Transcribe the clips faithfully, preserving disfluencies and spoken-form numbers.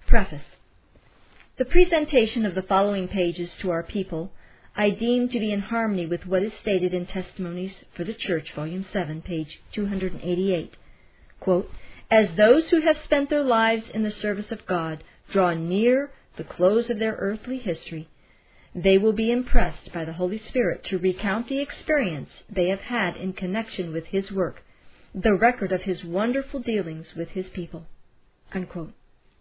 Preface. The presentation of the following pages to our people I deem to be in harmony with what is stated in Testimonies for the Church, Volume seven, page two hundred eighty-eight. Quote, "As those who have spent their lives in the service of God draw near the close of their earthly history, they will be impressed by the Holy Spirit to recount the experience they have had in connection with His work, the record of His wonderful dealings with His people." Unquote.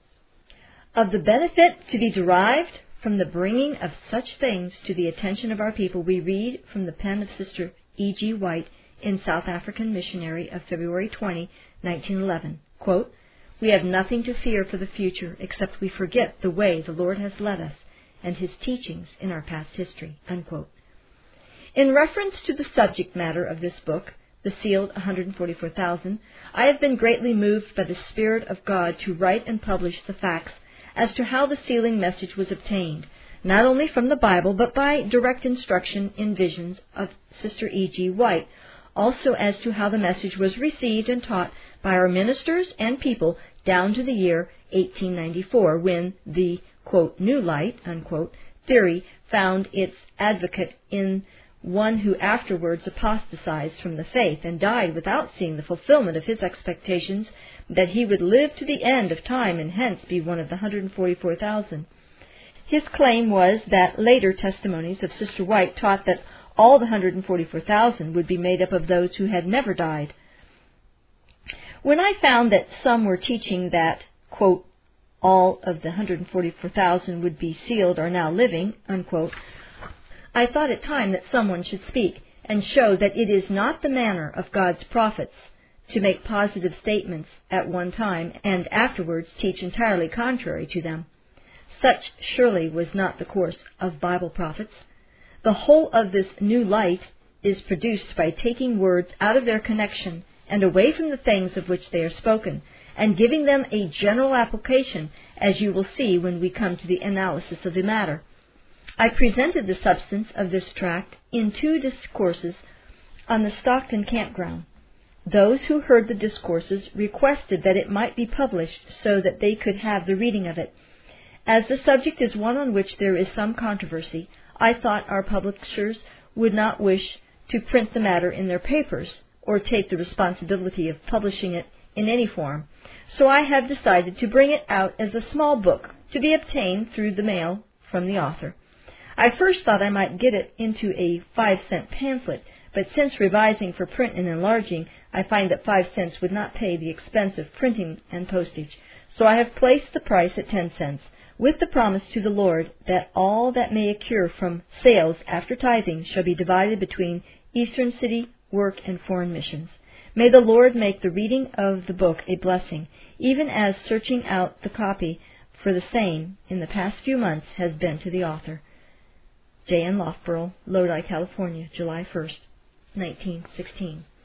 Of the benefit to be derived from the bringing of such things to the attention of our people, we read from the pen of Sister E G White in South African Missionary of February twentieth, nineteen eleven. Quote, "We have nothing to fear for the future except we forget the way the Lord has led us and His teachings in our past history." Unquote. In reference to the subject matter of this book, The Sealed one hundred forty-four thousand, I have been greatly moved by the Spirit of God to write and publish the facts as to how the sealing message was obtained, not only from the Bible, but by direct instruction in visions of Sister E G White, also as to how the message was received and taught by our ministers and people down to the year eighteen ninety-four, when the, quote, "new light," unquote, theory found its advocate in one who afterwards apostatized from the faith and died without seeing the fulfillment of his expectations that he would live to the end of time and hence be one of the one hundred forty-four thousand. His claim was that later testimonies of Sister White taught that all the one hundred forty-four thousand would be made up of those who had never died. When I found that some were teaching that, quote, "all of the one hundred forty-four thousand would be sealed are now living," unquote, I thought it time that someone should speak and show that it is not the manner of God's prophets to make positive statements at one time and afterwards teach entirely contrary to them. Such surely was not the course of Bible prophets. The whole of this new light is produced by taking words out of their connection and away from the things of which they are spoken, and giving them a general application, as you will see when we come to the analysis of the matter. I presented the substance of this tract in two discourses on the Stockton campground. Those who heard the discourses requested that it might be published so that they could have the reading of it. As the subject is one on which there is some controversy, I thought our publishers would not wish to print the matter in their papers or take the responsibility of publishing it in any form, so I have decided to bring it out as a small book to be obtained through the mail from the author. I first thought I might get it into a five-cent pamphlet, but since revising for print and enlarging, I find that five cents would not pay the expense of printing and postage, so I have placed the price at ten cents, with the promise to the Lord that all that may accrue from sales after tithing shall be divided between Eastern City Work and Foreign Missions. May the Lord make the reading of the book a blessing, even as searching out the copy for the same in the past few months has been to the author. J N Loughborough, Lodi, California, July first, nineteen sixteen.